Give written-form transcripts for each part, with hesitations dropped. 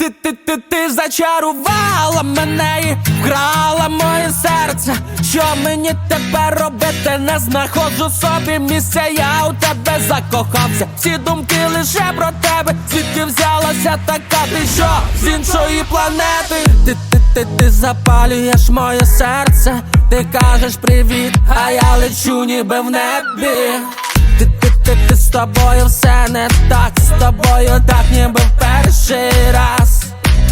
Ти зачарувала мене і вкрала моє серце. Що мені тепер робити? Не знаходжу собі місця, я у тебе закохався. Всі думки лише про тебе. Звідки взялася така ти, що з іншої планети? Ти запалюєш моє серце. Ти кажеш привіт, а я лечу ніби в небі. Ти з тобою все не так, з тобою так ніби в перший раз.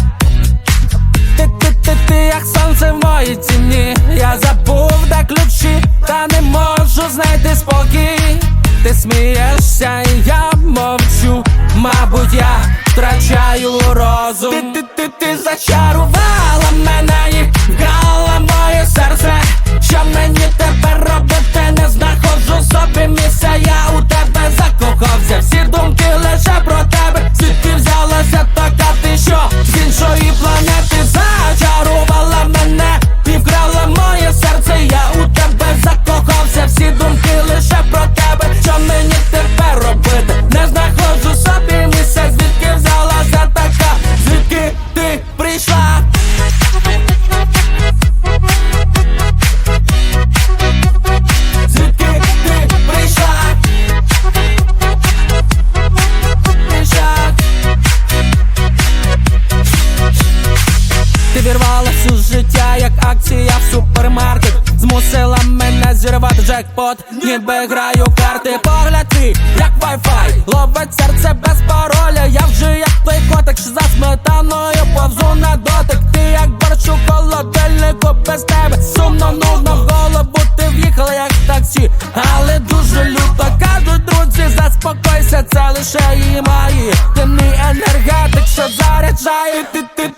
Ти як сонце в моїй тіні. Я забув, де ключі, та не можу знайти спокій. Ти смієшся і я мовчу. Мабуть, я втрачаю розум. Ти зачарувала мене і вкрала моє серце. Що мені тепер робити? Не знаходжу собі місця, я у тебе закохався. Всі думки лише про тебе. Звідки взялася така ти, що з іншої планети? Зачарувала мене і вкрала моє серце. Я у тебе закохався. Всі думки лише про тебе. Що мені тепер робити? Не знаходжу собі місця. Звідки взялася така? Звідки ти прийшла? Звідки ти прийшла? Ти вірвалась у життя, як акція в супермаркет. Змусила мене зірвати джекпот, ніби граю карти. Погляд твій, як вай-фай, ловить серце без пароля. Я вже як той котик, що за сметаною повзу на дотик. Ти як борщ у холодильнику, без тебе сумно, нудно, в голову ти в'їхала як таксі. Але дуже люто, кажуть друзі, заспокойся, це лише її мої. Ти мій енергетик, що заряджає.